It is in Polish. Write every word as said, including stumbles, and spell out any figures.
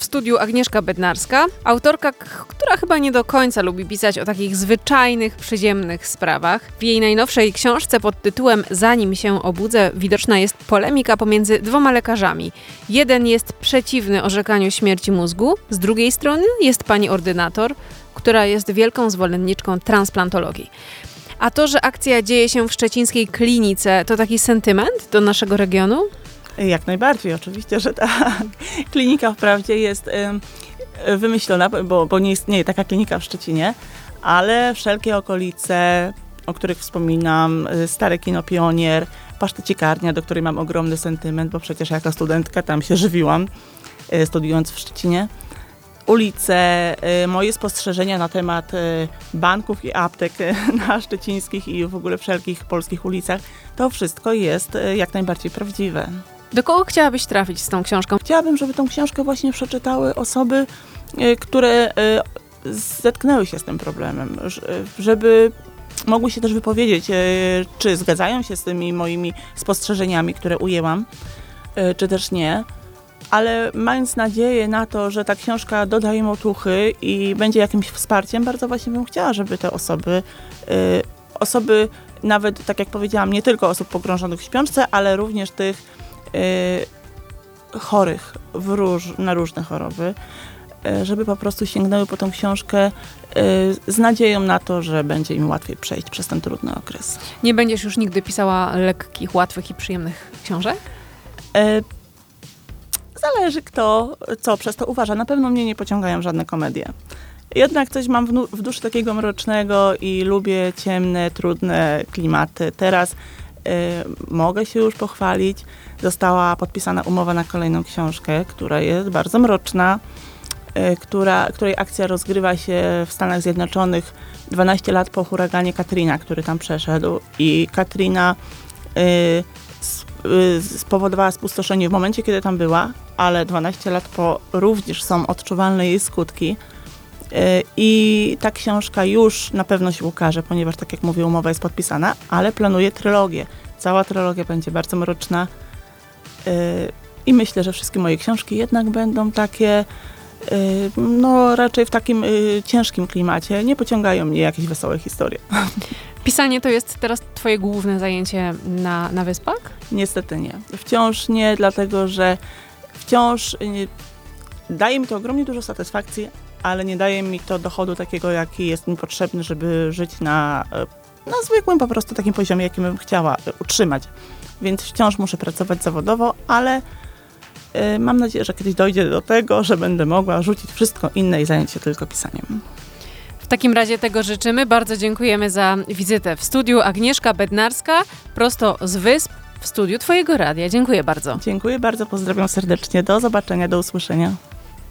studiu Agnieszka Bednarska, autorka, k- która chyba nie do końca lubi pisać o takich zwyczajnych, przyziemnych sprawach. W jej najnowszej książce pod tytułem Zanim się obudzę widoczna jest polemika pomiędzy dwoma lekarzami. Jeden jest przeciwny orzekaniu śmierci mózgu, z drugiej strony jest pani ordynator, która jest wielką zwolenniczką transplantologii. A to, że akcja dzieje się w szczecińskiej klinice, to taki sentyment do naszego regionu? Jak najbardziej, oczywiście, że tak. Klinika wprawdzie jest y, wymyślona, bo, bo nie istnieje taka klinika w Szczecinie, ale wszelkie okolice, o których wspominam, stare kino Pionier, pasztecikarnia, do której mam ogromny sentyment, bo przecież jako studentka tam się żywiłam, y, studiując w Szczecinie. Ulice, y, moje spostrzeżenia na temat y, banków i aptek y, na szczecińskich i w ogóle wszelkich polskich ulicach, to wszystko jest y, jak najbardziej prawdziwe. Do kogo chciałabyś trafić z tą książką? Chciałabym, żeby tą książkę właśnie przeczytały osoby, y, które y, zetknęły się z tym problemem, żeby mogły się też wypowiedzieć, y, czy zgadzają się z tymi moimi spostrzeżeniami, które ujęłam, y, czy też nie. Ale mając nadzieję na to, że ta książka doda im otuchy i będzie jakimś wsparciem, bardzo właśnie bym chciała, żeby te osoby, y, osoby nawet, tak jak powiedziałam, nie tylko osób pogrążonych w śpiączce, ale również tych y, chorych w róż, na różne choroby, y, żeby po prostu sięgnęły po tą książkę y, z nadzieją na to, że będzie im łatwiej przejść przez ten trudny okres. Nie będziesz już nigdy pisała lekkich, łatwych i przyjemnych książek? Y, Zależy kto, co przez to uważa. Na pewno mnie nie pociągają żadne komedie. Jednak coś mam w, nu- w duszy takiego mrocznego i lubię ciemne, trudne klimaty. Teraz y, mogę się już pochwalić. Została podpisana umowa na kolejną książkę, która jest bardzo mroczna, y, która, której akcja rozgrywa się w Stanach Zjednoczonych dwanaście lat po huraganie Katrina, który tam przeszedł. I Katrina y, spowodowała spustoszenie w momencie, kiedy tam była, ale dwanaście lat po również są odczuwalne jej skutki. I ta książka już na pewno się ukaże, ponieważ, tak jak mówię, umowa jest podpisana, ale planuję trylogię. Cała trylogia będzie bardzo mroczna i myślę, że wszystkie moje książki jednak będą takie, no raczej w takim ciężkim klimacie. Nie pociągają mnie jakieś wesołe historie. Pisanie to jest teraz twoje główne zajęcie na, na Wyspach? Niestety nie. Wciąż nie, dlatego że wciąż nie, daje mi to ogromnie dużo satysfakcji, ale nie daje mi to dochodu takiego, jaki jest mi potrzebny, żeby żyć na, na zwykłym po prostu takim poziomie, jakim bym chciała utrzymać. Więc wciąż muszę pracować zawodowo, ale y, mam nadzieję, że kiedyś dojdzie do tego, że będę mogła rzucić wszystko inne i zająć się tylko pisaniem. W takim razie tego życzymy. Bardzo dziękujemy za wizytę w studiu. Agnieszka Bednarska, prosto z Wysp, w studiu twojego radia. Dziękuję bardzo. Dziękuję bardzo, pozdrawiam serdecznie. Do zobaczenia, do usłyszenia.